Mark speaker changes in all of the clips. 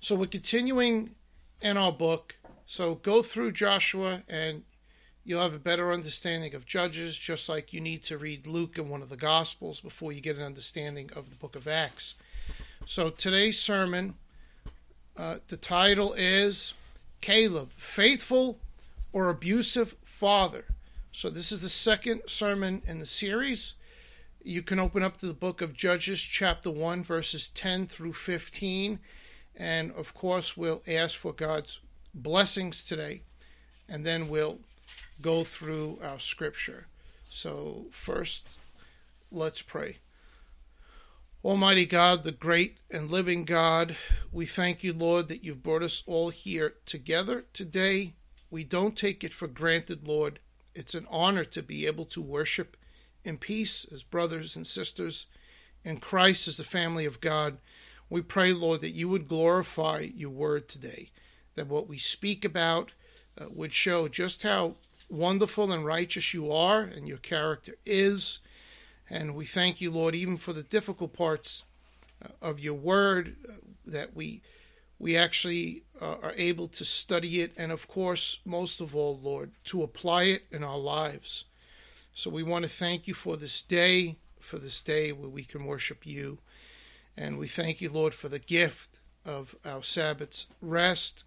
Speaker 1: So we're continuing in our book. So go through Joshua and you'll have a better understanding of Judges, just like you need to read Luke and one of the Gospels before you get an understanding of the book of Acts. So today's sermon, the title is Caleb, Faithful or Abusive Father. So this is the second sermon in the series. You can open up to the book of Judges, chapter 1, verses 10 through 15. And, of course, we'll ask for God's blessings today. And then we'll go through our scripture. So first, let's pray. Almighty God, the great and living God, we thank you, Lord, that you've brought us all here together today. We don't take it for granted, Lord. It's an honor to be able to worship in peace as brothers and sisters in Christ as the family of God. We pray, Lord, that you would glorify your word today, that what we speak about would show just how wonderful and righteous you are and your character is. And we thank you, Lord, even for the difficult parts of your word, that we actually are able to study it, and of course, most of all, Lord, to apply it in our lives. So we want to thank you for this day where we can worship you. And we thank you, Lord, for the gift of our Sabbath's rest.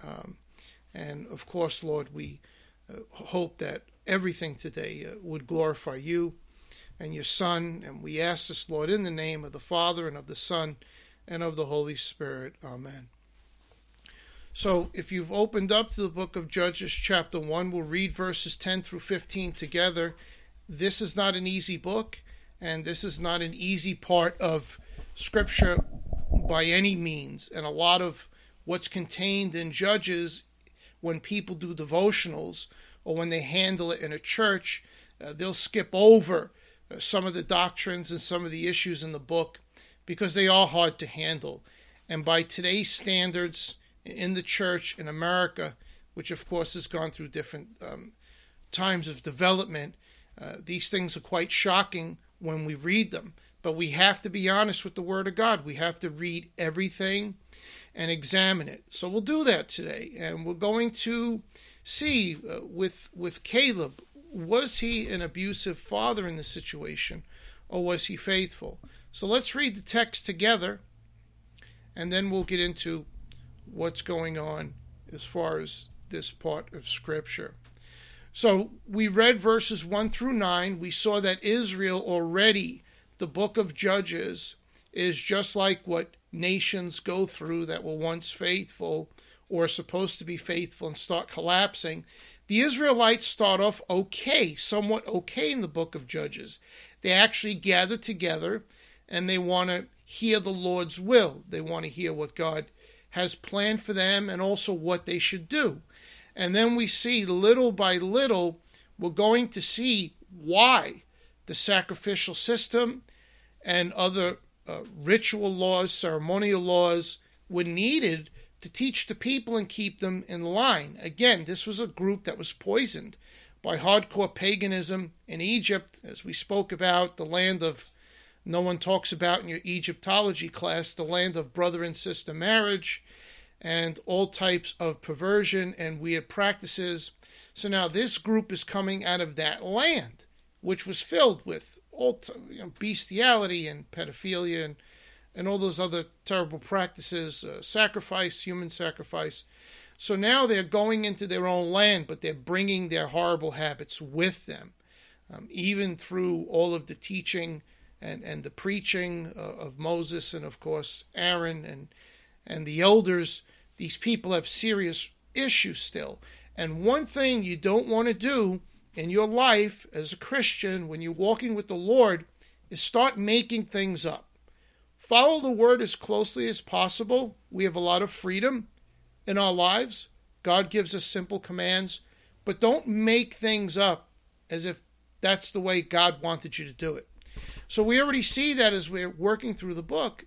Speaker 1: And of course, Lord, we hope that everything today would glorify you and your Son. And we ask this, Lord, in the name of the Father and of the Son and of the Holy Spirit. Amen. So if you've opened up to the book of Judges chapter 1, we'll read verses 10 through 15 together. This is not an easy book, and this is not an easy part of Scripture by any means. And a lot of what's contained in Judges, when people do devotionals or when they handle it in a church, they'll skip over some of the doctrines and some of the issues in the book because they are hard to handle. And by today's standards in the church in America, which of course has gone through different times of development, these things are quite shocking when we read them. But we have to be honest with the Word of God. We have to read everything and examine it. So we'll do that today. And we're going to see with Caleb, was he an abusive father in this situation, or was he faithful? So let's read the text together, and then we'll get into what's going on as far as this part of Scripture. So we read verses 1 through 9. We saw that Israel already, the book of Judges, is just like what nations go through that were once faithful or supposed to be faithful and start collapsing. The Israelites start off okay, somewhat okay in the book of Judges. They actually gather together and they want to hear the Lord's will. They want to hear what God has planned for them and also what they should do. And then we see little by little, we're going to see why the sacrificial system and other ritual laws, ceremonial laws were needed to teach the people and keep them in line. Again, this was a group that was poisoned by hardcore paganism in Egypt, as we spoke about, the land of, no one talks about in your Egyptology class, the land of brother and sister marriage and all types of perversion and weird practices. So now this group is coming out of that land, which was filled with all bestiality and pedophilia and all those other terrible practices, sacrifice, human sacrifice. So now they're going into their own land, but they're bringing their horrible habits with them, even through all of the teaching and the preaching of Moses and, of course, Aaron and the elders. These people have serious issues still. And one thing you don't want to do in your life as a Christian when you're walking with the Lord is start making things up. Follow the word as closely as possible. We have a lot of freedom in our lives. God gives us simple commands, but don't make things up as if that's the way God wanted you to do it. So we already see that as we're working through the book,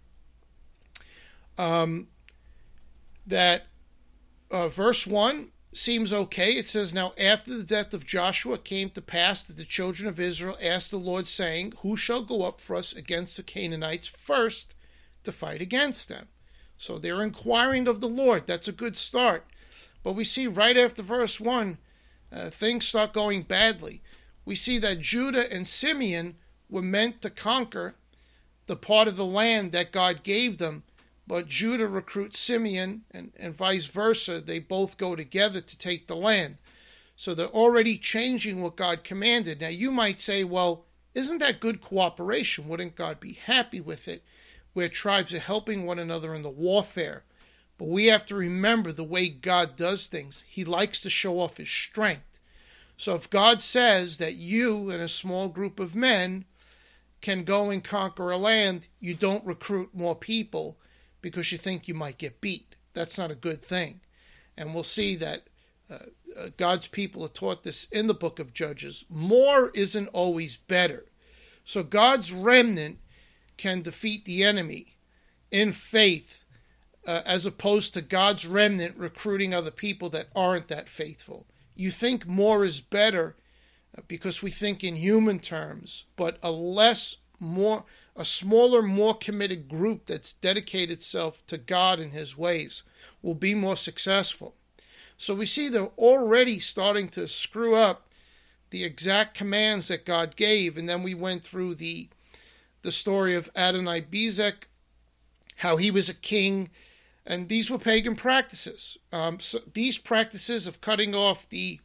Speaker 1: that verse 1 seems okay. It says, "Now after the death of Joshua it came to pass that the children of Israel asked the Lord, saying, Who shall go up for us against the Canaanites first to fight against them?" So they're inquiring of the Lord. That's a good start. But we see right after verse 1, things start going badly. We see that Judah and Simeon were meant to conquer the part of the land that God gave them, but Judah recruits Simeon and vice versa. They both go together to take the land. So they're already changing what God commanded. Now you might say, well, isn't that good cooperation? Wouldn't God be happy with it, where tribes are helping one another in the warfare? But we have to remember the way God does things. He likes to show off his strength. So if God says that you and a small group of men can go and conquer a land, you don't recruit more people because you think you might get beat. That's not a good thing. And we'll see that God's people are taught this in the book of Judges. More isn't always better. So God's remnant can defeat the enemy in faith, as opposed to God's remnant recruiting other people that aren't that faithful. You think more is better because we think in human terms, but a smaller, more committed group that's dedicated itself to God and his ways will be more successful. So we see they're already starting to screw up the exact commands that God gave. And then we went through the story of Adonai-Bezek, how he was a king, and these were pagan practices. So these practices of cutting off the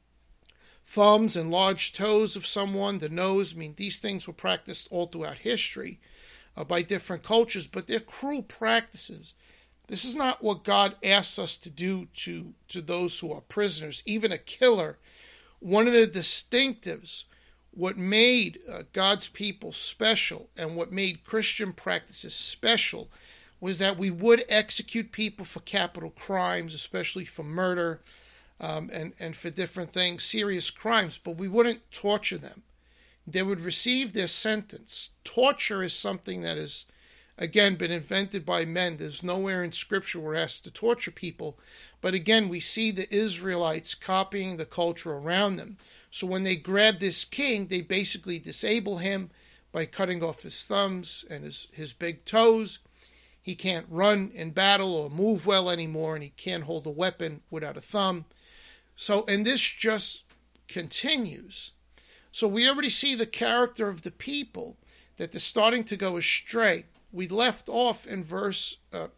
Speaker 1: thumbs and large toes of someone, the nose, these things were practiced all throughout history by different cultures, but they're cruel practices. This is not what God asks us to do to those who are prisoners, even a killer. One of the distinctives, what made God's people special and what made Christian practices special, was that we would execute people for capital crimes, especially for murder and for different things, serious crimes, but we wouldn't torture them. They would receive their sentence. Torture is something that is, again, been invented by men. There's nowhere in Scripture we're asked to torture people. But again, we see the Israelites copying the culture around them. So when they grab this king, they basically disable him by cutting off his thumbs and his big toes. He can't run in battle or move well anymore, and he can't hold a weapon without a thumb. So, and this just continues. So we already see the character of the people, that they're starting to go astray. We left off in verse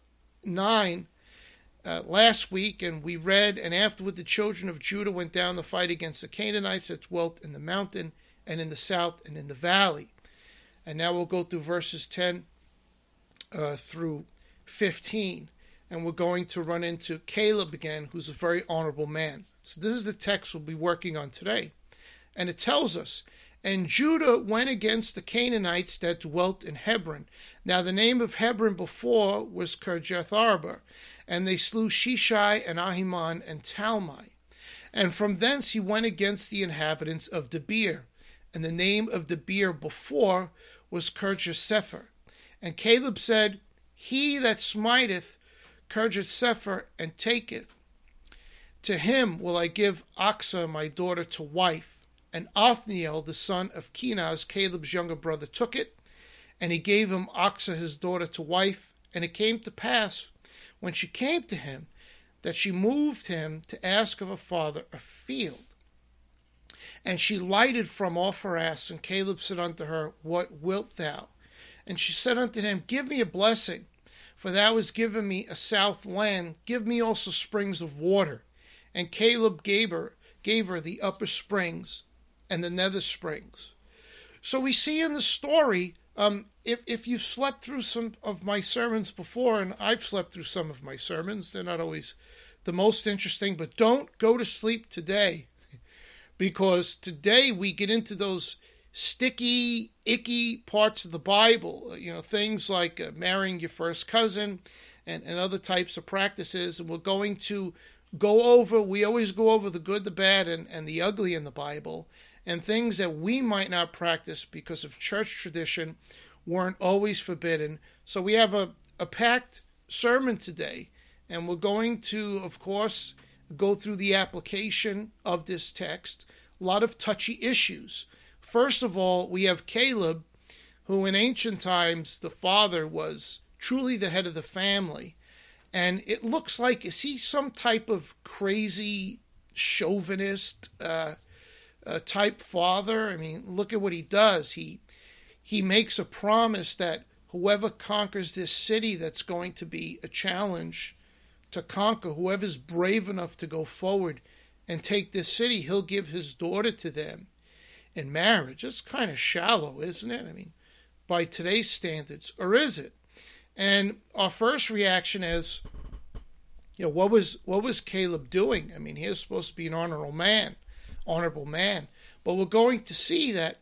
Speaker 1: 9 last week, and we read, and afterward the children of Judah went down to fight against the Canaanites that dwelt in the mountain and in the south and in the valley. And now we'll go through verses 10 through 15, and we're going to run into Caleb again, who's a very honorable man. So this is the text we'll be working on today. And it tells us, and Judah went against the Canaanites that dwelt in Hebron. Now the name of Hebron before was Kirjath-Arba, and they slew Shishai and Ahiman and Talmai. And from thence he went against the inhabitants of Debir, and the name of Debir before was Kirjath-Sepher. And Caleb said, He that smiteth Kirjath-Sepher and taketh, to him will I give Achsah my daughter to wife. And Othniel, the son of Kenaz, Caleb's younger brother, took it, and he gave him Achsah his daughter to wife. And it came to pass, when she came to him, that she moved him to ask of her father a field. And she lighted from off her ass, and Caleb said unto her, What wilt thou? And she said unto him, Give me a blessing, for thou hast given me a south land. Give me also springs of water. And Caleb gave her the upper springs and the nether springs. So we see in the story, if you've slept through some of my sermons before, and I've slept through some of my sermons, they're not always the most interesting, but don't go to sleep today, because today we get into those sticky, icky parts of the Bible, things like marrying your first cousin and other types of practices, and we're going to we always go over the good, the bad, and the ugly in the Bible, and things that we might not practice because of church tradition weren't always forbidden. So we have a packed sermon today, and we're going to, of course, go through the application of this text. A lot of touchy issues. First of all, we have Caleb, who in ancient times, the father was truly the head of the family. And it looks like, is he some type of crazy chauvinist type father? I mean, look at what he does. He makes a promise that whoever conquers this city that's going to be a challenge to conquer, whoever's brave enough to go forward and take this city, he'll give his daughter to them in marriage. It's kind of shallow, isn't it? I mean, by today's standards, or is it? And our first reaction is, what was Caleb doing? I mean, he was supposed to be an honorable man. But we're going to see that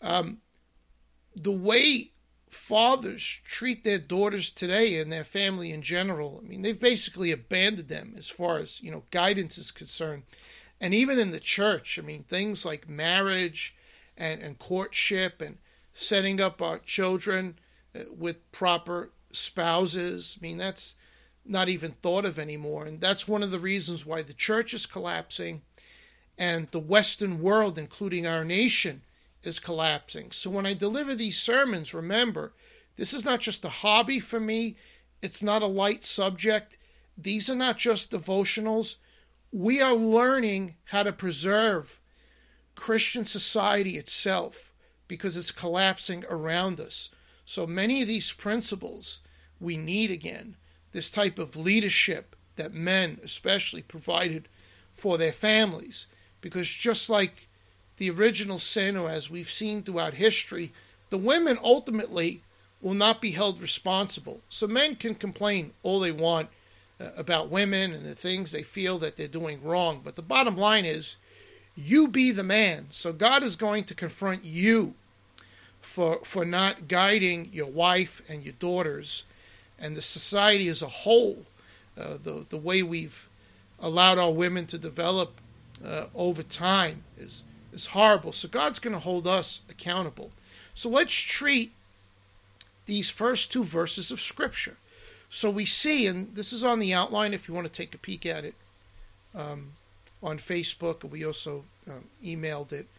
Speaker 1: the way fathers treat their daughters today and their family in general, I mean, they've basically abandoned them as far as, guidance is concerned. And even in the church, I mean, things like marriage and courtship and setting up our children with proper spouses, I mean, that's not even thought of anymore. And that's one of the reasons why the church is collapsing and the Western world, including our nation, is collapsing. So when I deliver these sermons, remember, this is not just a hobby for me. It's not a light subject. These are not just devotionals. We are learning how to preserve Christian society itself because it's collapsing around us. So many of these principles we need again. This type of leadership that men especially provided for their families. Because just like the original sin, or as we've seen throughout history, the women ultimately will not be held responsible. So men can complain all they want about women and the things they feel that they're doing wrong. But the bottom line is, you be the man. So God is going to confront you for not guiding your wife and your daughters and the society as a whole, the way we've allowed our women to develop over time is horrible. So God's going to hold us accountable. So let's treat these first two verses of Scripture. So we see, and this is on the outline if you want to take a peek at it on Facebook, and we also emailed it.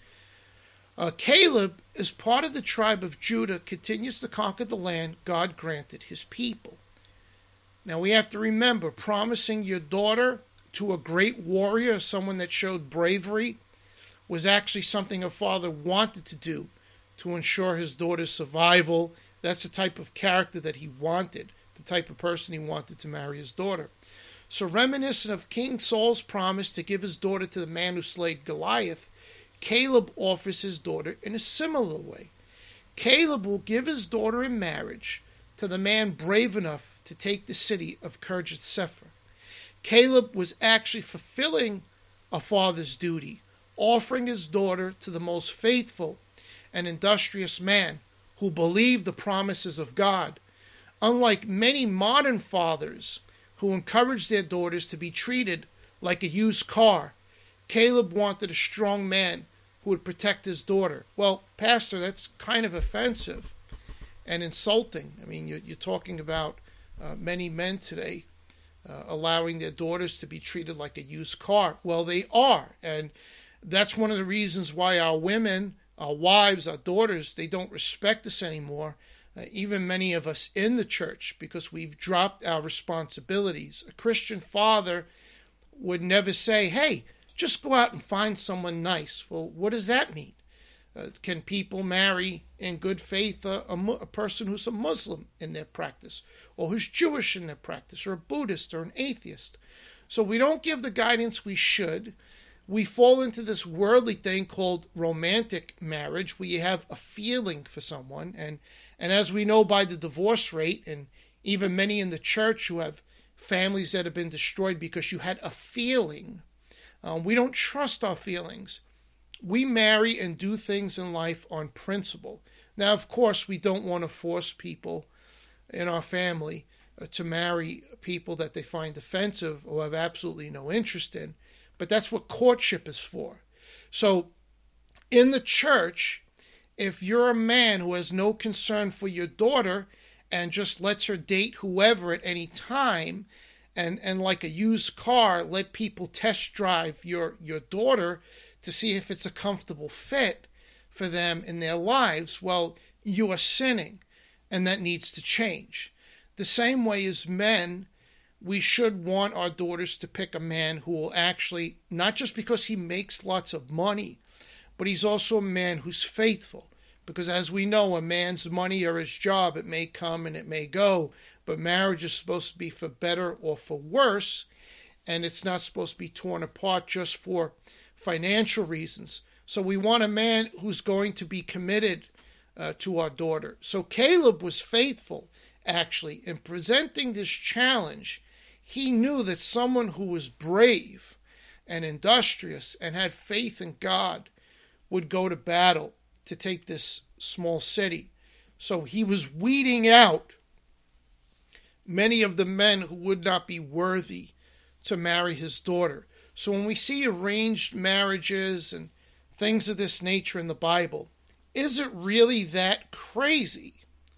Speaker 1: Caleb, as part of the tribe of Judah, continues to conquer the land God granted his people. Now we have to remember, promising your daughter to a great warrior, someone that showed bravery, was actually something a father wanted to do to ensure his daughter's survival. That's the type of character that he wanted, the type of person he wanted to marry his daughter. So reminiscent of King Saul's promise to give his daughter to the man who slayed Goliath, Caleb offers his daughter in a similar way. Caleb will give his daughter in marriage to the man brave enough to take the city of Kirjath Sepher. Caleb was actually fulfilling a father's duty, offering his daughter to the most faithful and industrious man who believed the promises of God. Unlike many modern fathers who encourage their daughters to be treated like a used car, Caleb wanted a strong man who would protect his daughter. Well, Pastor, that's kind of offensive and insulting. I mean, you're talking about many men today allowing their daughters to be treated like a used car. Well, they are. And that's one of the reasons why our women, our wives, our daughters, they don't respect us anymore. Even many of us in the church, because we've dropped our responsibilities. A Christian father would never say, hey, just go out and find someone nice. Well, what does that mean? Can people marry in good faith a person who's a Muslim in their practice, or who's Jewish in their practice, or a Buddhist, or an atheist? So we don't give the guidance we should. We fall into this worldly thing called romantic marriage, where you have a feeling for someone. And as we know by the divorce rate, and even many in the church who have families that have been destroyed because you had a feeling, we don't trust our feelings. We marry and do things in life on principle. Now, of course, we don't want to force people in our family to marry people that they find offensive or have absolutely no interest in. But that's what courtship is for. So in the church, if you're a man who has no concern for your daughter and just lets her date whoever at any time, and like a used car, let people test drive your daughter to see if it's a comfortable fit for them in their lives, well, you are sinning, and that needs to change. The same way as men, we should want our daughters to pick a man who will actually, not just because he makes lots of money, but he's also a man who's faithful. Because as we know, a man's money or his job, it may come and it may go, but marriage is supposed to be for better or for worse, and it's not supposed to be torn apart just for financial reasons. So we want a man who's going to be committed to our daughter. So Caleb was faithful, actually, in presenting this challenge. He knew that someone who was brave and industrious and had faith in God would go to battle to take this small city. So he was weeding out many of the men who would not be worthy to marry his daughter. So when we see arranged marriages and things of this nature in the Bible, is it really that crazy?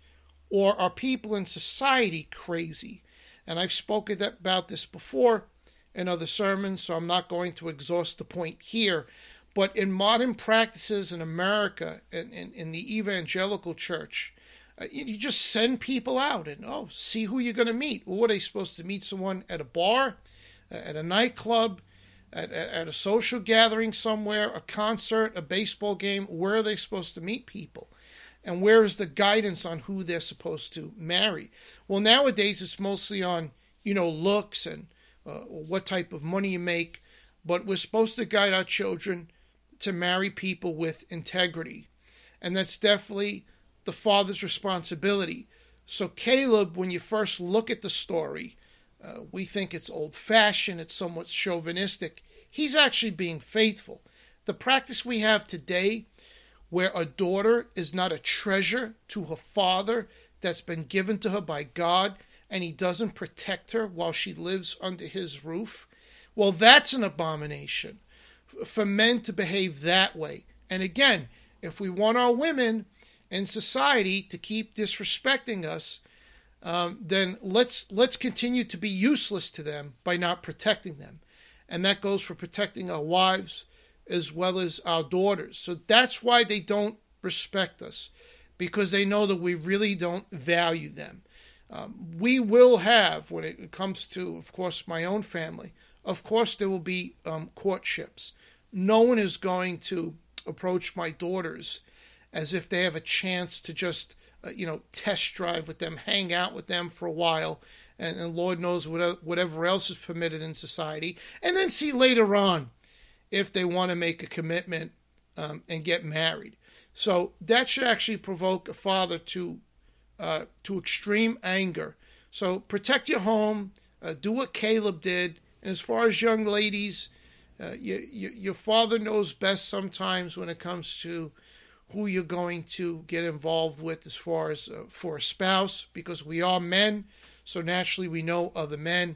Speaker 1: Or are people in society crazy? And I've spoken about this before in other sermons, so I'm not going to exhaust the point here. But in modern practices in America, in the evangelical church, you just send people out and, see who you're going to meet. Well, what are they supposed to meet someone at a bar, at a nightclub, at a social gathering somewhere, a concert, a baseball game? Where are they supposed to meet people? And where is the guidance on who they're supposed to marry? Well, nowadays it's mostly on, looks and what type of money you make. But we're supposed to guide our children to marry people with integrity. And that's definitely the father's responsibility. So Caleb, when you first look at the story, we think it's old-fashioned, it's somewhat chauvinistic. He's actually being faithful. The practice we have today, where a daughter is not a treasure to her father that's been given to her by God, and he doesn't protect her while she lives under his roof, well, that's an abomination for men to behave that way. And again, if we want our women in society to keep disrespecting us, then let's continue to be useless to them by not protecting them. And that goes for protecting our wives as well as our daughters. So that's why they don't respect us, because they know that we really don't value them. We will have, when it comes to, of course, my own family, of course there will be courtships. No one is going to approach my daughters as if they have a chance to just, test drive with them, hang out with them for a while, and Lord knows whatever else is permitted in society, and then see later on if they want to make a commitment and get married. So that should actually provoke a father to extreme anger. So protect your home, do what Caleb did, and as far as young ladies, your father knows best sometimes when it comes to who you're going to get involved with as far as for a spouse, because we are men, so naturally we know other men.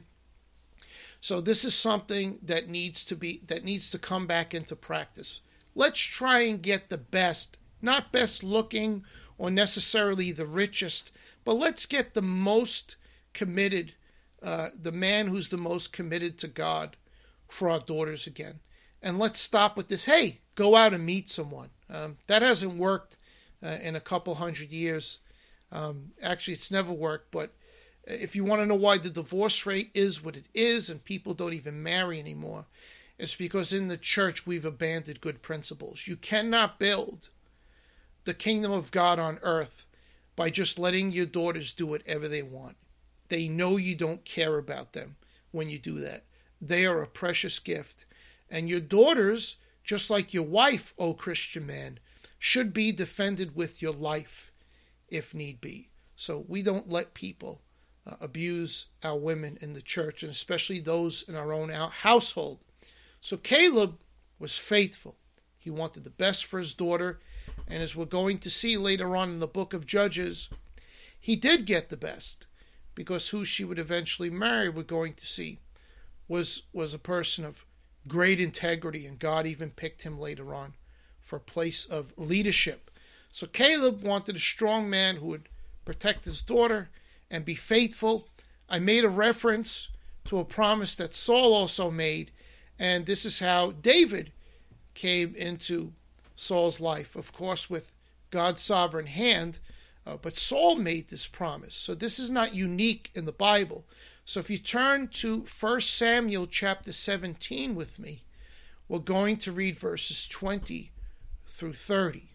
Speaker 1: So this is something that needs to come back into practice. Let's try and get the best, not best looking or necessarily the richest, but let's get the most committed, the man who's the most committed to God for our daughters again. And let's stop with this, hey, go out and meet someone. That hasn't worked in a couple hundred years. Actually, it's never worked, but if you want to know why the divorce rate is what it is and people don't even marry anymore, it's because in the church we've abandoned good principles. You cannot build the kingdom of God on earth by just letting your daughters do whatever they want. They know you don't care about them when you do that. They are a precious gift. And your daughters, just like your wife, O Christian man, should be defended with your life if need be. So we don't let people abuse our women in the church, and especially those in our own household. So Caleb was faithful. He wanted the best for his daughter, and as we're going to see later on in the book of Judges, he did get the best, because who she would eventually marry, we're going to see, was a person of great integrity, and God even picked him later on for a place of leadership. So Caleb wanted a strong man who would protect his daughter and be faithful. I made a reference to a promise that Saul also made, and this is how David came into Saul's life, of course with God's sovereign hand, but Saul made this promise. So this is not unique in the Bible. So if you turn to 1 Samuel chapter 17 with me, we're going to read verses 20 through 30.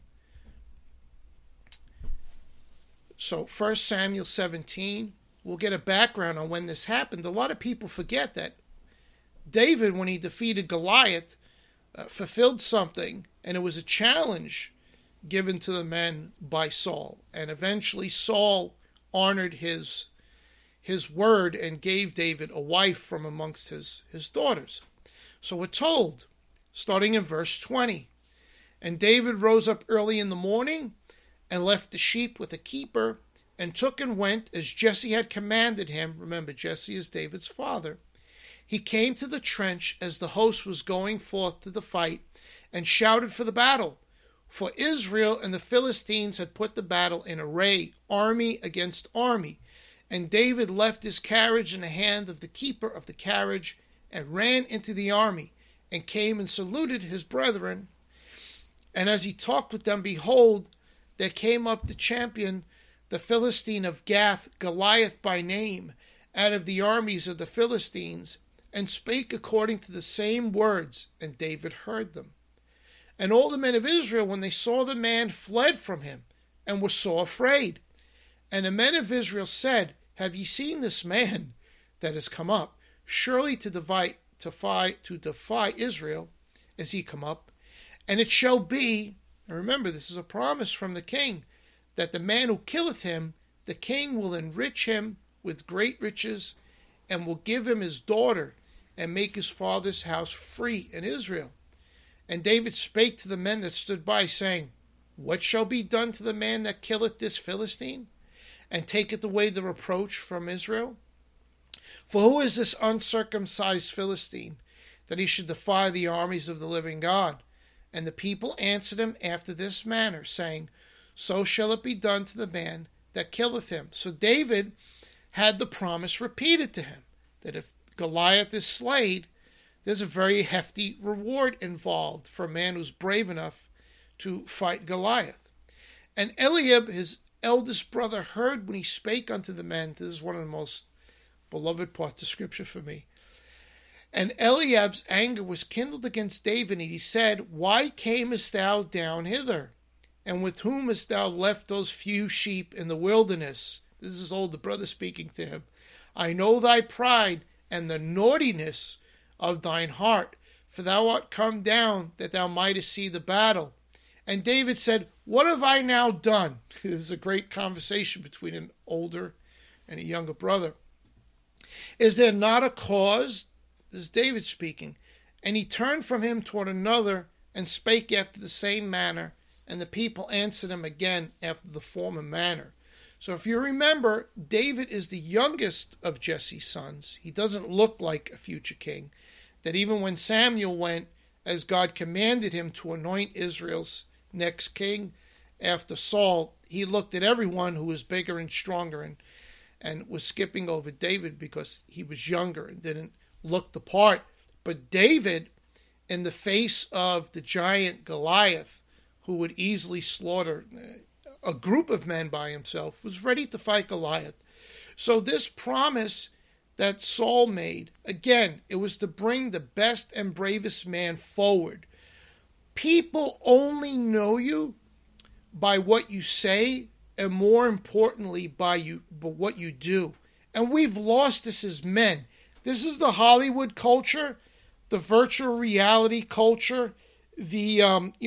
Speaker 1: So 1 Samuel 17, we'll get a background on when this happened. A lot of people forget that David, when he defeated Goliath, fulfilled something, and it was a challenge given to the men by Saul. And eventually Saul honored his word and gave David a wife from amongst his daughters. So we're told, starting in verse 20, and David rose up early in the morning and left the sheep with a keeper, and took and went as Jesse had commanded him. Remember, Jesse is David's father. He came to the trench as the host was going forth to the fight, and shouted for the battle. For Israel and the Philistines had put the battle in array, army against army. And David left his carriage in the hand of the keeper of the carriage, and ran into the army, and came and saluted his brethren. And as he talked with them, behold, there came up the champion, the Philistine of Gath, Goliath by name, out of the armies of the Philistines, and spake according to the same words, and David heard them. And all the men of Israel, when they saw the man, fled from him, and were sore afraid. And the men of Israel said, Have ye seen this man that is come up? Surely to defy Israel is he come up. And it shall be, and remember, this is a promise from the king, that the man who killeth him, the king will enrich him with great riches, and will give him his daughter, and make his father's house free in Israel. And David spake to the men that stood by, saying, What shall be done to the man that killeth this Philistine, and taketh away the reproach from Israel? For who is this uncircumcised Philistine, that he should defy the armies of the living God? And the people answered him after this manner, saying, So shall it be done to the man that killeth him. So David had the promise repeated to him, that if Goliath is slain, there's a very hefty reward involved for a man who's brave enough to fight Goliath. And Eliab, his eldest brother, heard when he spake unto the men. This is one of the most beloved parts of Scripture for me. And Eliab's anger was kindled against David, and he said, Why camest thou down hither? And with whom hast thou left those few sheep in the wilderness? This is older brother speaking to him. I know thy pride and the naughtiness of thine heart, for thou art come down that thou mightest see the battle. And David said, What have I now done? This is a great conversation between an older and a younger brother. Is there not a cause? This is David speaking. And he turned from him toward another, and spake after the same manner, and the people answered him again after the former manner. So if you remember, David is the youngest of Jesse's sons. He doesn't look like a future king. That even when Samuel went, as God commanded him to anoint Israel's next king after Saul, he looked at everyone who was bigger and stronger, and was skipping over David because he was younger and didn't look the part. But David, in the face of the giant Goliath, who would easily slaughter a group of men by himself, was ready to fight Goliath. So this promise that Saul made, again, it was to bring the best and bravest man forward. People only know you by what you say, and more importantly, by what you do. And we've lost this as men. This is the Hollywood culture, the virtual reality culture, the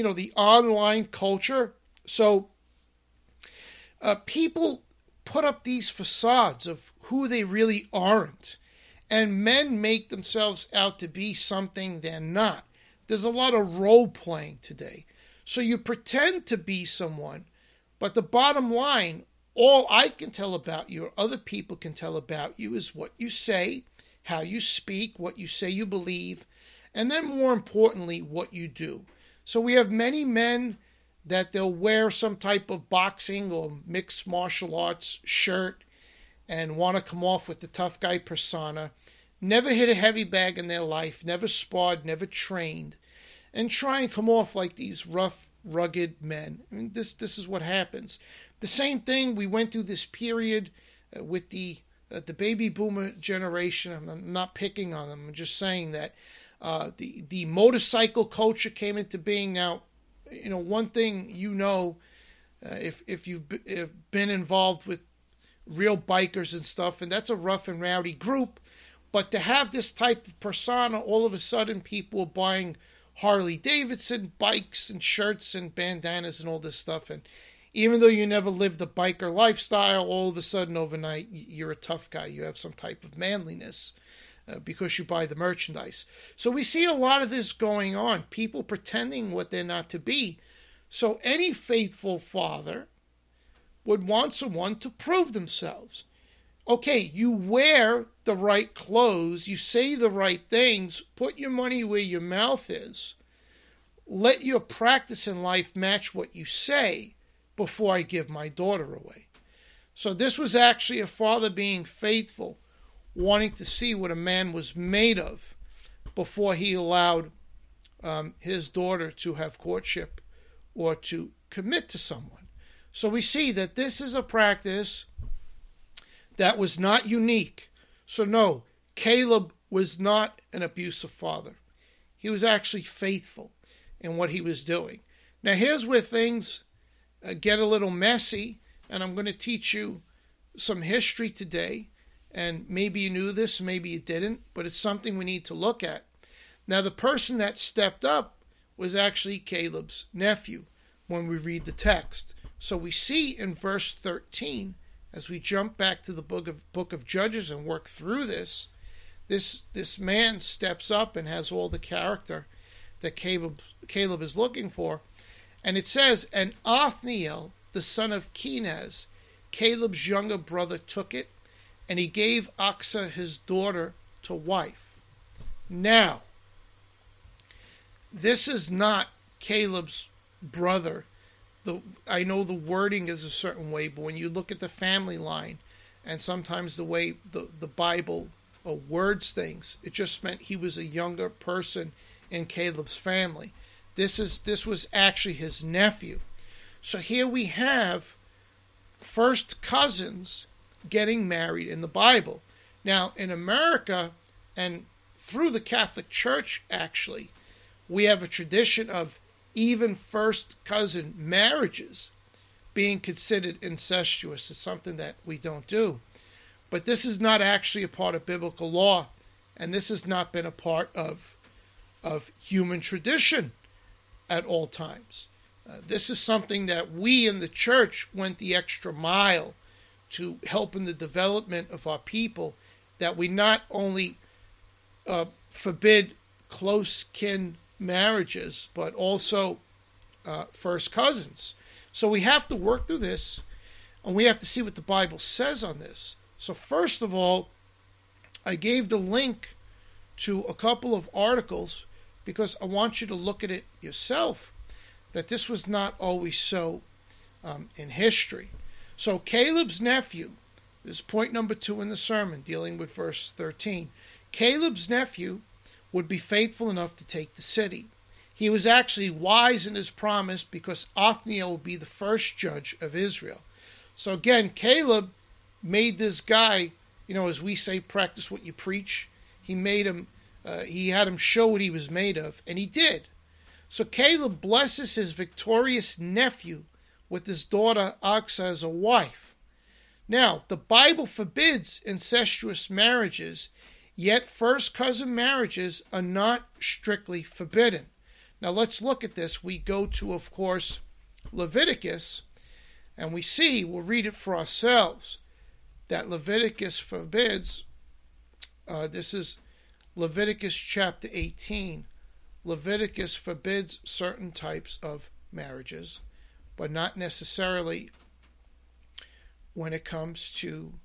Speaker 1: online culture. So people put up these facades of who they really aren't, and men make themselves out to be something they're not. There's a lot of role playing today. So you pretend to be someone, but the bottom line, all I can tell about you, or other people can tell about you, is what you say, how you speak, what you say you believe, and then more importantly, what you do. So we have many men that they'll wear some type of boxing or mixed martial arts shirt and want to come off with the tough guy persona, never hit a heavy bag in their life, never sparred, never trained, and try and come off like these rough, rugged men. I mean, this is what happens. The same thing, we went through this period with the the baby boomer generation, I'm not picking on them, I'm just saying that the motorcycle culture came into being. Now, one thing if you've been involved with real bikers and stuff, and that's a rough and rowdy group, but to have this type of persona, all of a sudden people are buying Harley Davidson bikes and shirts and bandanas and all this stuff, and even though you never lived the biker lifestyle, all of a sudden overnight you're a tough guy. You have some type of manliness because you buy the merchandise. So we see a lot of this going on, people pretending what they're not to be. So any faithful father would want someone to prove themselves. Okay, you wear the right clothes, you say the right things, put your money where your mouth is. Let your practice in life match what you say before I give my daughter away. So this was actually a father being faithful, wanting to see what a man was made of before he allowed his daughter to have courtship or to commit to someone. So we see that this is a practice that was not unique. So no, Caleb was not an abusive father. He was actually faithful in what he was doing. Now here's where things get a little messy, and I'm going to teach you some history today, and maybe you knew this, maybe you didn't, but it's something we need to look at. Now the person that stepped up was actually Caleb's nephew when we read the text. So we see in verse 13, as we jump back to the book of Judges and work through this man steps up and has all the character that Caleb is looking for. And it says, and Othniel, the son of Kenaz, Caleb's younger brother, took it, and he gave Achsah his daughter to wife. Now, this is not Caleb's brother. I know the wording is a certain way, but when you look at the family line, and sometimes the way the Bible words things, it just meant he was a younger person in Caleb's family. This was actually his nephew. So here we have first cousins getting married in the Bible. Now, in America, and through the Catholic Church, actually, we have a tradition of even first cousin marriages being considered incestuous. It's something that we don't do. But this is not actually a part of biblical law, and this has not been a part of human tradition at all times. This is something that we in the church went the extra mile to help in the development of our people, that we not only forbid close kin marriages, but also first cousins. So we have to work through this, and we have to see what the Bible says on this. So first of all, I gave the link to a couple of articles because I want you to look at it yourself, that this was not always so in history. So Caleb's nephew, this is point number 2 in the sermon, dealing with verse 13. Caleb's nephew would be faithful enough to take the city. He was actually wise in his promise because Othniel would be the first judge of Israel. So again, Caleb made this guy, as we say, practice what you preach. He made him, he had him show what he was made of, and he did. So Caleb blesses his victorious nephew with his daughter Achsah as a wife. Now, the Bible forbids incestuous marriages, yet first cousin marriages are not strictly forbidden. Now let's look at this. We go to, of course, Leviticus, and we see, we'll read it for ourselves, that Leviticus forbids, this is Leviticus chapter 18. Leviticus forbids certain types of marriages, but not necessarily when it comes to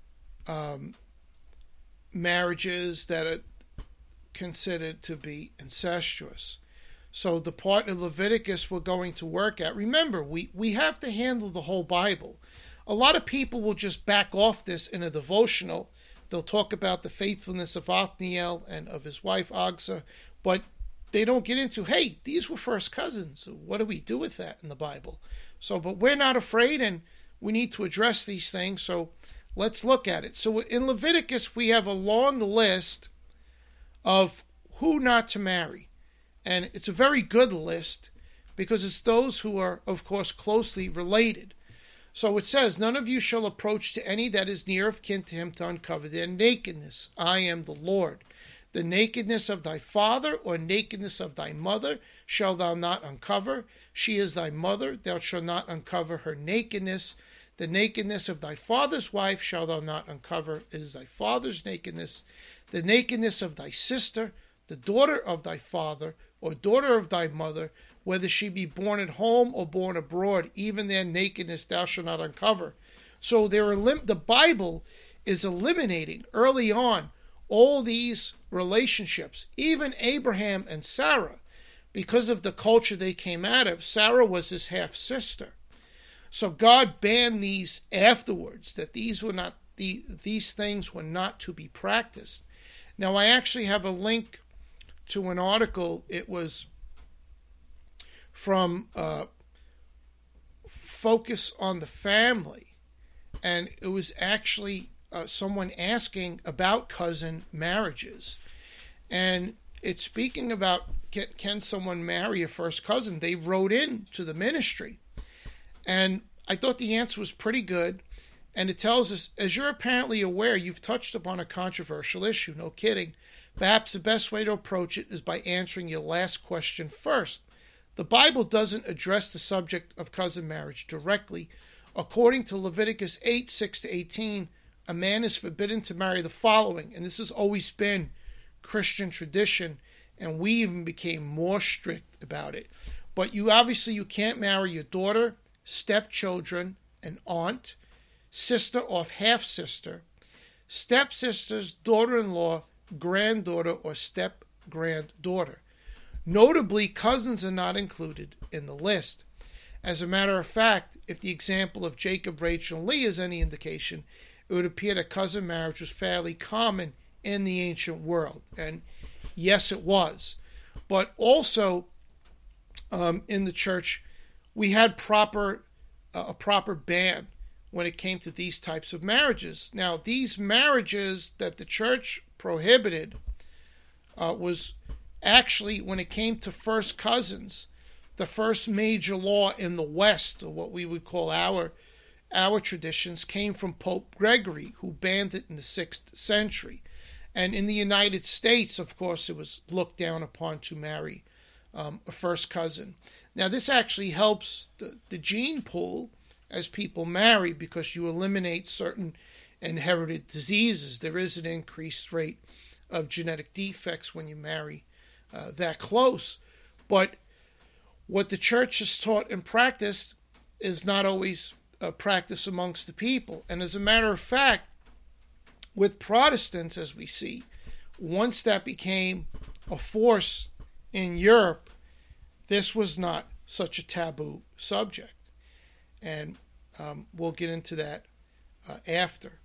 Speaker 1: marriages that are considered to be incestuous. So the part of Leviticus we're going to work at, remember, we have to handle the whole Bible. A lot of people will just back off this in a devotional. They'll talk about the faithfulness of Othniel and of his wife Achsah, but they don't get into, hey, these were first cousins. What do we do with that in the Bible? So, but we're not afraid, and we need to address these things. So let's look at it. So in Leviticus, we have a long list of who not to marry. And it's a very good list because it's those who are, of course, closely related. So it says, none of you shall approach to any that is near of kin to him to uncover their nakedness. I am the Lord. The nakedness of thy father or nakedness of thy mother shalt thou not uncover. She is thy mother. Thou shalt not uncover her nakedness. The nakedness of thy father's wife shalt thou not uncover. It is thy father's nakedness. The nakedness of thy sister, the daughter of thy father, or daughter of thy mother, whether she be born at home or born abroad, even their nakedness thou shalt not uncover. So the Bible is eliminating early on all these relationships, even Abraham and Sarah, because of the culture they came out of. Sarah was his half-sister. So God banned these afterwards, that these things were not to be practiced. Now, I actually have a link to an article. It was from Focus on the Family, and it was actually someone asking about cousin marriages. And it's speaking about, can someone marry a first cousin? They wrote in to the ministry. And I thought the answer was pretty good. And it tells us, as you're apparently aware, you've touched upon a controversial issue. No kidding. Perhaps the best way to approach it is by answering your last question first. The Bible doesn't address the subject of cousin marriage directly. According to Leviticus 8, 6-18, a man is forbidden to marry the following. And this has always been Christian tradition, and we even became more strict about it. But you can't marry your daughter, stepchildren, an aunt, sister or half-sister, stepsisters, daughter-in-law, granddaughter, or step-granddaughter. Notably, cousins are not included in the list. As a matter of fact, if the example of Jacob, Rachel, and Leah is any indication, it would appear that cousin marriage was fairly common in the ancient world. And yes, it was. But also, in the church, we had a proper ban when it came to these types of marriages. Now, these marriages that the church prohibited was actually, when it came to first cousins, the first major law in the West, or what we would call our traditions, came from Pope Gregory, who banned it in the 6th century. And in the United States, of course, it was looked down upon to marry a first cousin. Now, this actually helps the gene pool as people marry, because you eliminate certain inherited diseases. There is an increased rate of genetic defects when you marry that close. But what the church has taught and practiced is not always practiced amongst the people. And as a matter of fact, with Protestants, as we see, once that became a force in Europe, this was not such a taboo subject. And we'll get into that after.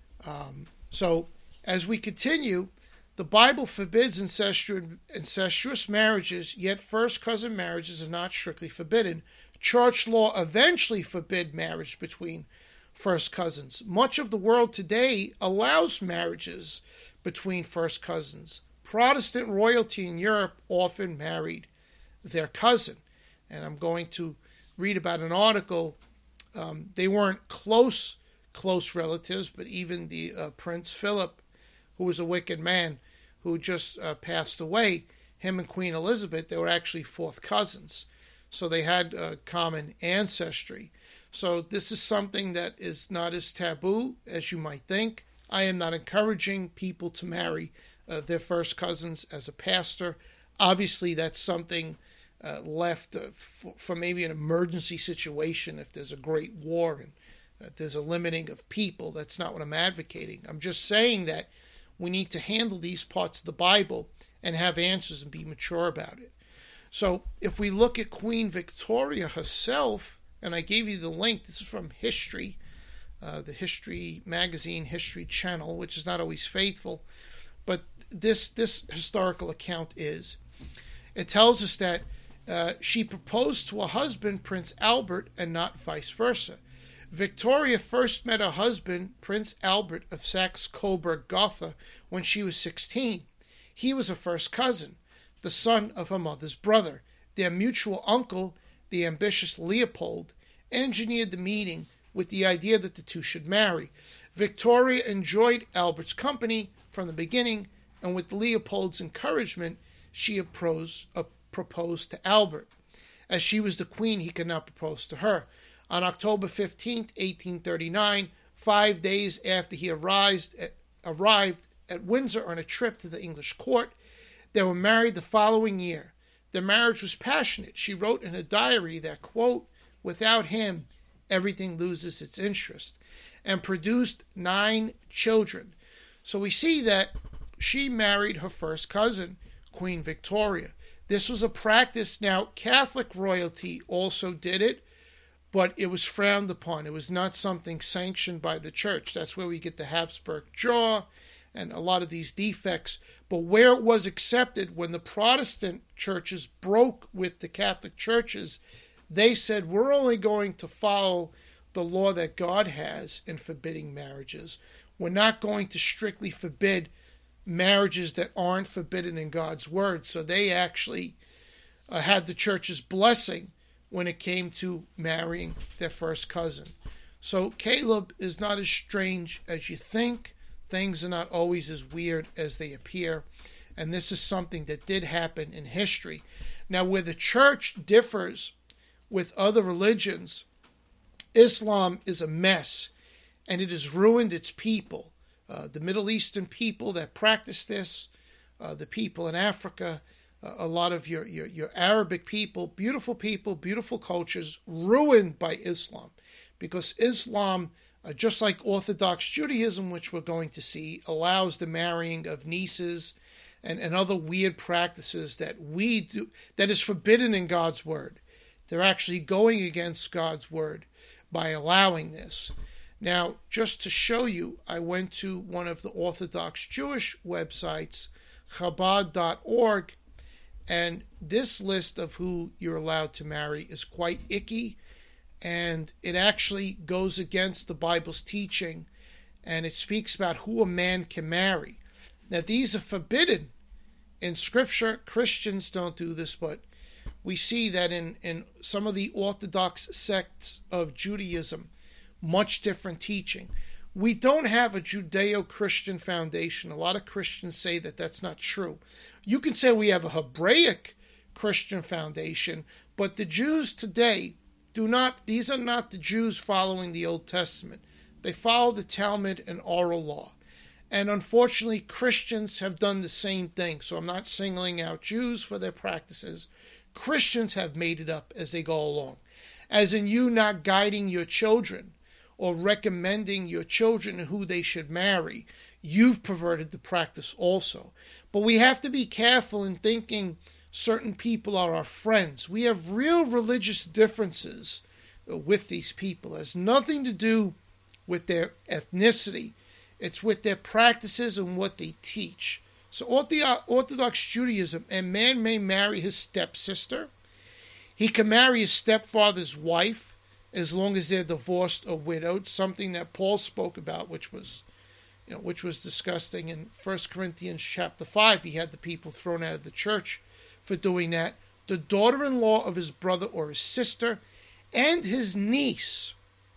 Speaker 1: So as we continue, the Bible forbids incestuous marriages, yet first cousin marriages are not strictly forbidden. Church law eventually forbid marriage between first cousins. Much of the world today allows marriages between first cousins. Protestant royalty in Europe often married their cousin. And I'm going to read about an article. They weren't close relatives, but even the Prince Philip, who was a wicked man, who just passed away, him and Queen Elizabeth, they were actually fourth cousins. So they had common ancestry. So this is something that is not as taboo as you might think. I am not encouraging people to marry their first cousins as a pastor. Obviously, that's something left for maybe an emergency situation if there's a great war and there's a limiting of people. That's not what I'm advocating. I'm just saying that we need to handle these parts of the Bible and have answers and be mature about it. So if we look at Queen Victoria herself, and I gave you the link, this is from History, the History magazine, History Channel, which is not always faithful, but this historical account is. It tells us that she proposed to a husband, Prince Albert, and not vice versa. Victoria first met her husband, Prince Albert of Saxe-Coburg-Gotha, when she was 16. He was a first cousin, the son of her mother's brother. Their mutual uncle, the ambitious Leopold, engineered the meeting with the idea that the two should marry. Victoria enjoyed Albert's company from the beginning, and with Leopold's encouragement, she proposed to Albert. As she was the queen, he could not propose to her. On October 15, 1839, 5 days after he arrived at Windsor on a trip to the English court, they were married the following year. The marriage was passionate. She wrote in her diary that, quote, "Without him, everything loses its interest," and produced 9 children. So we see that she married her first cousin, Queen Victoria. This was a practice. Now, Catholic royalty also did it, but it was frowned upon. It was not something sanctioned by the church. That's where we get the Habsburg jaw and a lot of these defects. But where it was accepted, when the Protestant churches broke with the Catholic churches, they said, we're only going to follow the law that God has in forbidding marriages. We're not going to strictly forbid marriages that aren't forbidden in God's word. So they actually had the church's blessing when it came to marrying their first cousin. So Caleb is not as strange as you think. Things are not always as weird as they appear. And this is something that did happen in history. Now, where the church differs with other religions, Islam is a mess, and it has ruined its people. The Middle Eastern people that practice this, the people in Africa, a lot of your Arabic people, beautiful cultures, ruined by Islam. Because Islam, just like Orthodox Judaism, which we're going to see, allows the marrying of nieces and other weird practices that we do, that is forbidden in God's word. They're actually going against God's word by allowing this. Now, just to show you, I went to one of the Orthodox Jewish websites, Chabad.org, and this list of who you're allowed to marry is quite icky, and it actually goes against the Bible's teaching, and it speaks about who a man can marry. Now, these are forbidden in Scripture. Christians don't do this, but we see that in some of the Orthodox sects of Judaism, much different teaching. We don't have a Judeo-Christian foundation. A lot of Christians say that that's not true. You can say we have a Hebraic Christian foundation, but the Jews today these are not the Jews following the Old Testament. They follow the Talmud and oral law. And unfortunately, Christians have done the same thing. So I'm not singling out Jews for their practices. Christians have made it up as they go along. As in you not guiding your children or recommending your children who they should marry, you've perverted the practice also. But we have to be careful in thinking certain people are our friends. We have real religious differences with these people. It has nothing to do with their ethnicity. It's with their practices and what they teach. So Orthodox Judaism, a man may marry his stepsister. He can marry his stepfather's wife as long as they're divorced or widowed, something that Paul spoke about, which was disgusting in 1 Corinthians chapter 5. He had the people thrown out of the church for doing that. The daughter-in-law of his brother or his sister, and his niece.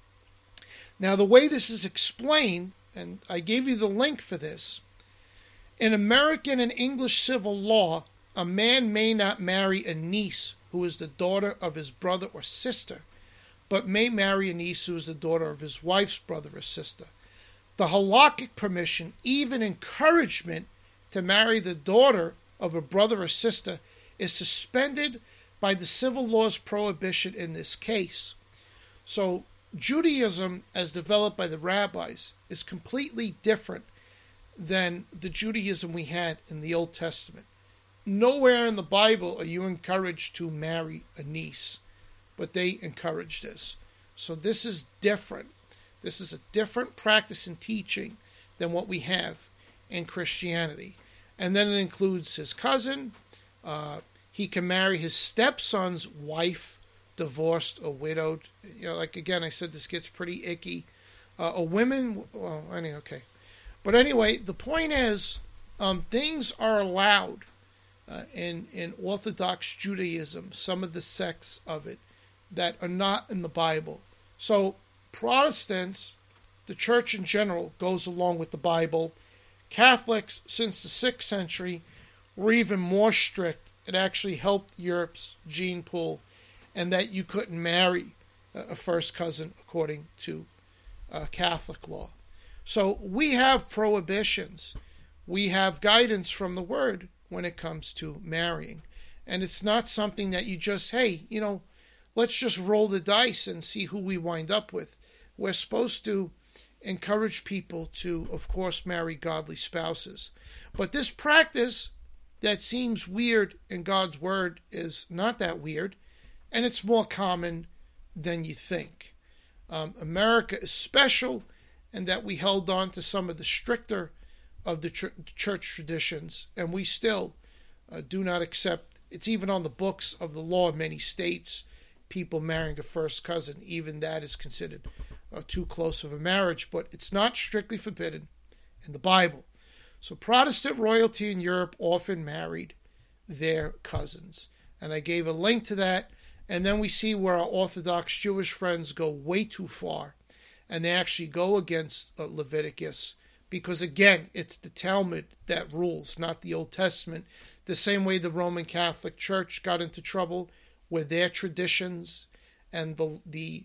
Speaker 1: Now, the way this is explained, and I gave you the link for this, in American and English civil law, a man may not marry a niece who is the daughter of his brother or sister, but may marry a niece who is the daughter of his wife's brother or sister. The halakhic permission, even encouragement to marry the daughter of a brother or sister, is suspended by the civil law's prohibition in this case. So Judaism, as developed by the rabbis, is completely different than the Judaism we had in the Old Testament. Nowhere in the Bible are you encouraged to marry a niece, but they encourage this. So this is different. This is a different practice and teaching than what we have in Christianity. And then it includes his cousin. He can marry his stepson's wife, divorced or widowed. Like again, I said, this gets pretty icky. A women, well, anyway, okay. But anyway, the point is, things are allowed in Orthodox Judaism, some of the sects of it, that are not in the Bible. So Protestants, the church in general, goes along with the Bible. Catholics, since the 6th century, were even more strict. It actually helped Europe's gene pool, and that you couldn't marry a first cousin according to Catholic law. So we have prohibitions. We have guidance from the Word when it comes to marrying. And it's not something that you just, hey, let's just roll the dice and see who we wind up with. We're supposed to encourage people to, of course, marry godly spouses. But this practice that seems weird in God's Word is not that weird, and it's more common than you think. America is special in that we held on to some of the stricter of the church traditions, and we still do not accept, it's even on the books of the law in many states, people marrying a first cousin. Even that is considered too close of a marriage, but it's not strictly forbidden in the Bible. So Protestant royalty in Europe often married their cousins. And I gave a link to that. And then we see where our Orthodox Jewish friends go way too far. And they actually go against Leviticus. Because again, it's the Talmud that rules, not the Old Testament. The same way the Roman Catholic Church got into trouble with their traditions and the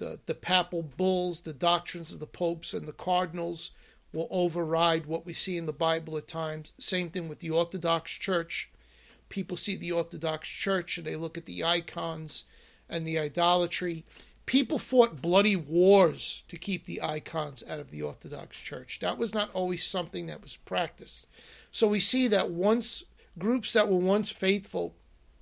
Speaker 1: papal bulls, the doctrines of the popes and the cardinals will override what we see in the Bible at times. Same thing with the Orthodox Church. People see the Orthodox Church and they look at the icons and the idolatry. People fought bloody wars to keep the icons out of the Orthodox Church. That was not always something that was practiced. So we see that once groups that were once faithful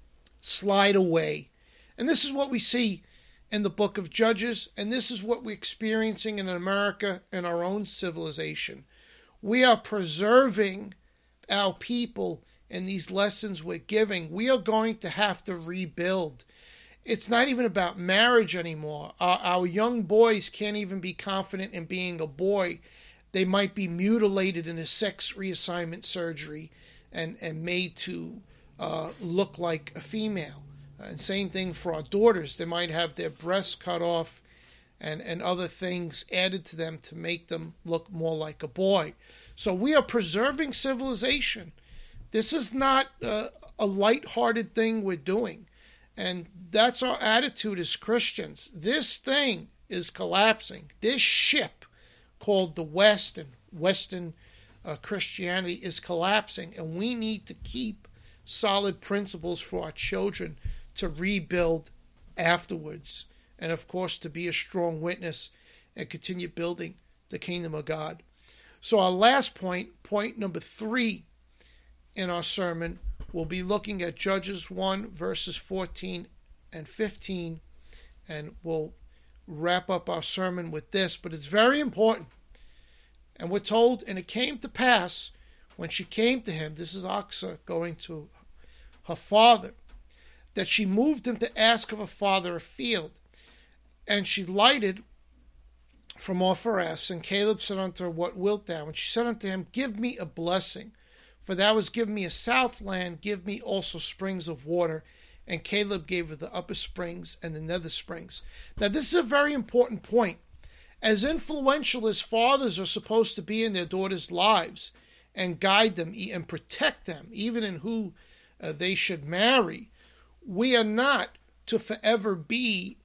Speaker 1: slide away. And this is what we see in the book of Judges, and this is what we're experiencing in America and our own civilization. We are preserving our people in these lessons we're giving. We are going to have to rebuild. It's not even about marriage anymore. Our young boys can't even be confident in being a boy. They might be mutilated in a sex reassignment surgery and made to look like a female. And same thing for our daughters. They might have their breasts cut off and other things added to them to make them look more like a boy. So we are preserving civilization. This is not a lighthearted thing we're doing. And that's our attitude as Christians. This thing is collapsing. This ship called the West and Western Christianity is collapsing. And we need to keep solid principles for our children to rebuild afterwards. And of course, to be a strong witness and continue building the kingdom of God. So our last point number 3 in our sermon, we'll be looking at Judges 1, verses 14 and 15, and we'll wrap up our sermon with this, but it's very important. And we're told, and it came to pass, when she came to him, this is Achsah going to her father, that she moved him to ask of her father a field. And she lighted from off her ass, and Caleb said unto her, What wilt thou? And she said unto him, Give me a blessing. For thou hast given me a south land, give me also springs of water. And Caleb gave her the upper springs and the nether springs. Now this is a very important point. As influential as fathers are supposed to be in their daughters' lives and guide them and protect them, even in who they should marry, we are not to forever be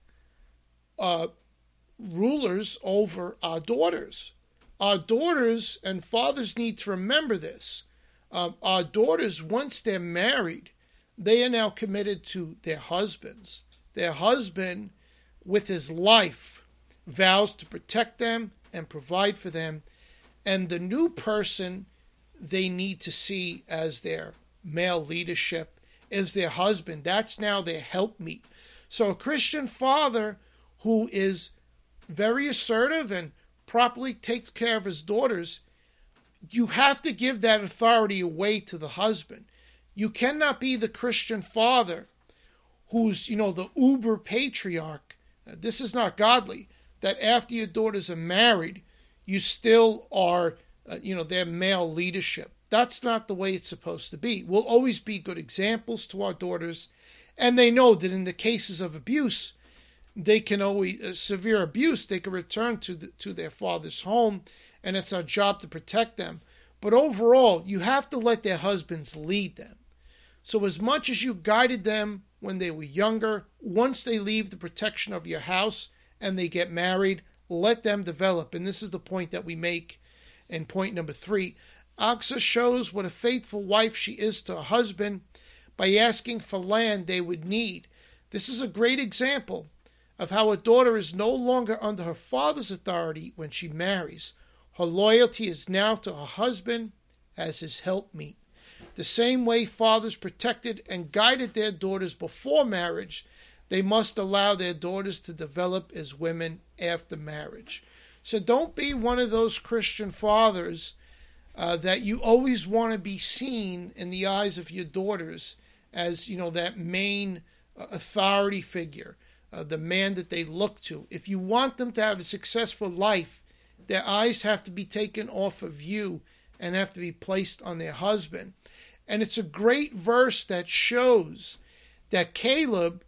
Speaker 1: rulers over our daughters. Our daughters and fathers need to remember this. Our daughters, once they're married, they are now committed to their husbands. Their husband, with his life, vows to protect them and provide for them. And the new person they need to see as their male leadership is their husband. That's now their helpmeet. So a Christian father who is very assertive and properly takes care of his daughters, you have to give that authority away to the husband. You cannot be the Christian father who's, the uber patriarch, this is not godly, that after your daughters are married, you still are, their male leadership. That's not the way it's supposed to be. We'll always be good examples to our daughters, and they know that in the cases of abuse, they can always, severe abuse, they can return to their father's home, and it's our job to protect them. But overall, you have to let their husbands lead them. So as much as you guided them when they were younger, once they leave the protection of your house and they get married, let them develop. And this is the point that we make in point number 3. Achsah shows what a faithful wife she is to her husband by asking for land they would need. This is a great example of how a daughter is no longer under her father's authority when she marries. Her loyalty is now to her husband as his helpmeet. The same way fathers protected and guided their daughters before marriage, they must allow their daughters to develop as women after marriage. So don't be one of those Christian fathers that you always want to be seen in the eyes of your daughters as, that main authority figure, the man that they look to. If you want them to have a successful life, their eyes have to be taken off of you and have to be placed on their husband. And it's a great verse that shows that Caleb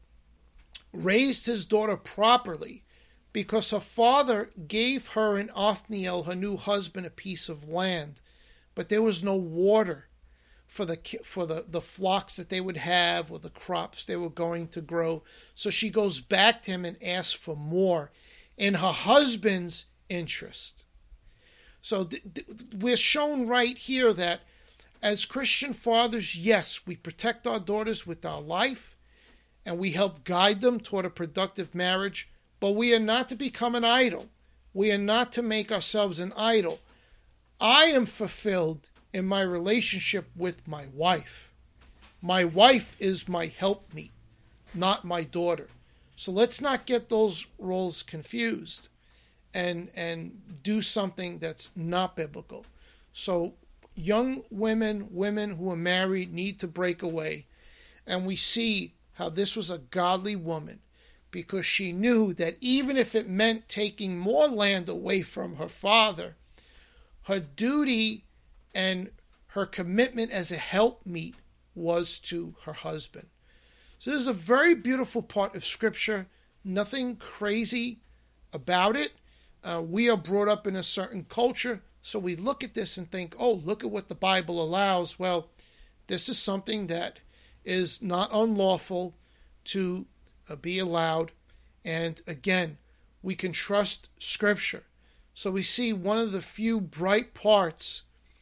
Speaker 1: raised his daughter properly because her father gave her and Othniel, her new husband, a piece of land. But there was no water for the flocks that they would have or the crops they were going to grow. So she goes back to him and asks for more in her husband's interest. So we're shown right here that as Christian fathers, yes, we protect our daughters with our life and we help guide them toward a productive marriage, but we are not to become an idol. We are not to make ourselves an idol. I am fulfilled in my relationship with my wife. My wife is my helpmeet, not my daughter. So let's not get those roles confused and do something that's not biblical. So young women who are married need to break away. And we see how this was a godly woman because she knew that even if it meant taking more land away from her father, her duty and her commitment as a helpmeet was to her husband. So this is a very beautiful part of Scripture. Nothing crazy about it. We are brought up in a certain culture, so we look at this and think, oh, look at what the Bible allows. Well, this is something that is not unlawful to be allowed. And again, we can trust Scripture. So we see one of the few bright parts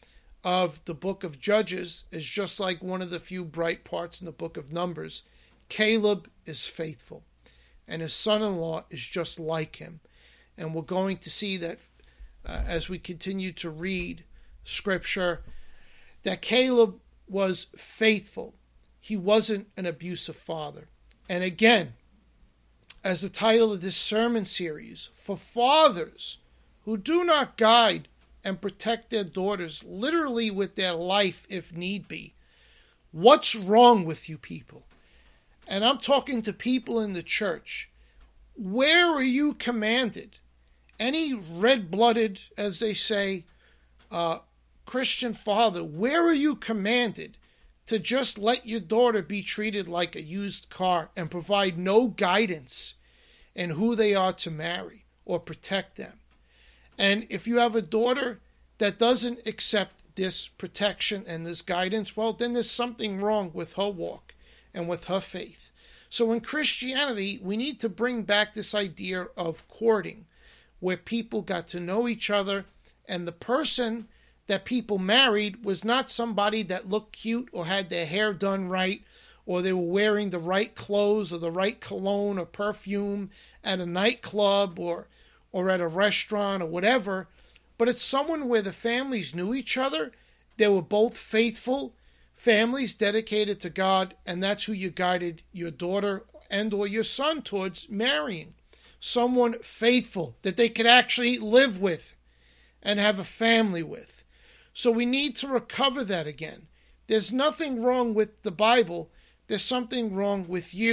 Speaker 1: of the book of Judges is just like one of the few bright parts in the book of Numbers. Caleb is faithful, and his son-in-law is just like him. And we're going to see that as we continue to read Scripture, that Caleb was faithful. He wasn't an abusive father. And again, as the title of this sermon series, for fathers who do not guide and protect their daughters literally with their life if need be, what's wrong with you people? And I'm talking to people in the church. Where are you commanded? Any red-blooded, as they say, Christian father, where are you commanded to just let your daughter be treated like a used car and provide no guidance in who they are to marry or protect them? And if you have a daughter that doesn't accept this protection and this guidance, well, then there's something wrong with her walk and with her faith. So in Christianity, we need to bring back this idea of courting, where people got to know each other, and the person that people married was not somebody that looked cute or had their hair done right, or they were wearing the right clothes or the right cologne or perfume at a nightclub or at a restaurant or whatever, but it's someone where the families knew each other. They were both faithful families dedicated to God, and that's who you guided your daughter and or your son towards marrying. Someone faithful that they could actually live with and have a family with. So we need to recover that again. There's nothing wrong with the Bible. There's something wrong with you.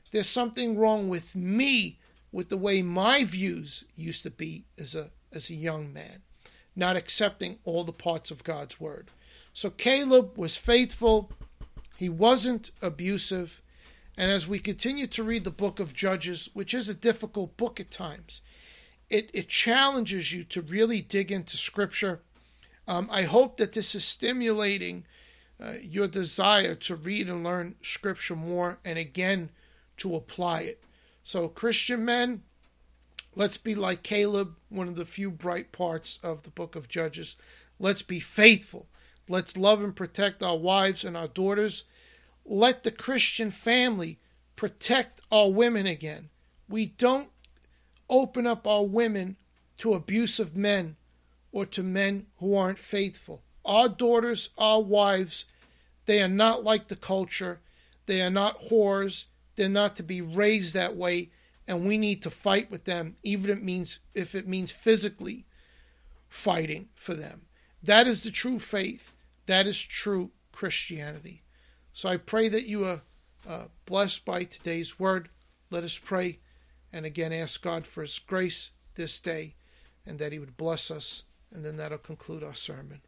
Speaker 1: There's something wrong with me, with the way my views used to be as a young man, not accepting all the parts of God's word. So Caleb was faithful. He wasn't abusive. And as we continue to read the book of Judges, which is a difficult book at times, it challenges you to really dig into Scripture. I hope that this is stimulating your desire to read and learn Scripture more, and again, to apply it. So Christian men, let's be like Caleb, one of the few bright parts of the book of Judges. Let's be faithful. Let's love and protect our wives and our daughters. Let the Christian family protect our women again. We don't open up our women to abusive men or to men who aren't faithful. Our daughters, our wives, they are not like the culture. They are not whores. They're not to be raised that way, and we need to fight with them, even if it means physically fighting for them. That is the true faith. That is true Christianity. So I pray that you are blessed by today's word. Let us pray, and again ask God for His grace this day, and that He would bless us, and then that'll conclude our sermon.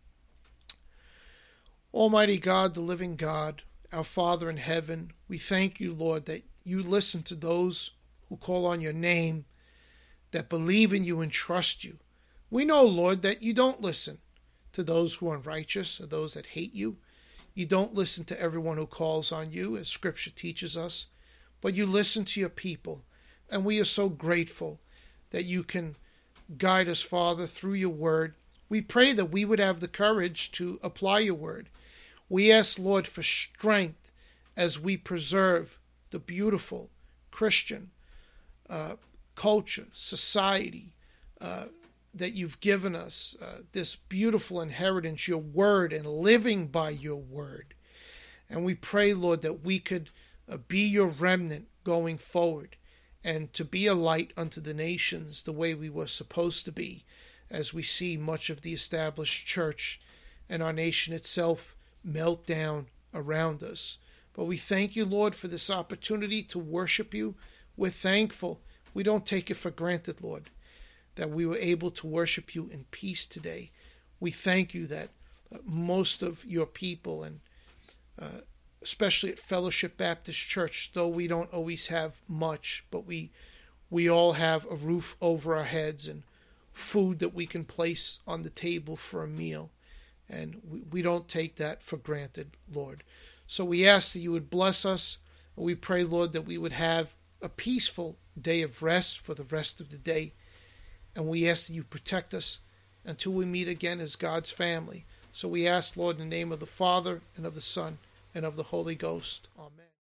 Speaker 1: Almighty God, the living God, our Father in heaven, we thank you, Lord, that you listen to those who call on your name, that believe in you and trust you. We know, Lord, that you don't listen to those who are unrighteous or those that hate you. You don't listen to everyone who calls on you, as Scripture teaches us, but you listen to your people. And we are so grateful that you can guide us, Father, through your word. We pray that we would have the courage to apply your word. We ask, Lord, for strength as we preserve the beautiful Christian culture, society that you've given us, this beautiful inheritance, your word, and living by your word. And we pray, Lord, that we could be your remnant going forward, and to be a light unto the nations the way we were supposed to be, as we see much of the established church and our nation itself melt down around us. But we thank you, Lord, for this opportunity to worship you. We're thankful. We don't take it for granted, Lord, that we were able to worship you in peace today. We thank you that most of your people, and especially at Fellowship Baptist Church, though we don't always have much, but we all have a roof over our heads and food that we can place on the table for a meal. And we don't take that for granted, Lord. So we ask that you would bless us. We pray, Lord, that we would have a peaceful day of rest for the rest of the day. And we ask that you protect us until we meet again as God's family. So we ask, Lord, in the name of the Father, and of the Son, and of the Holy Ghost. Amen.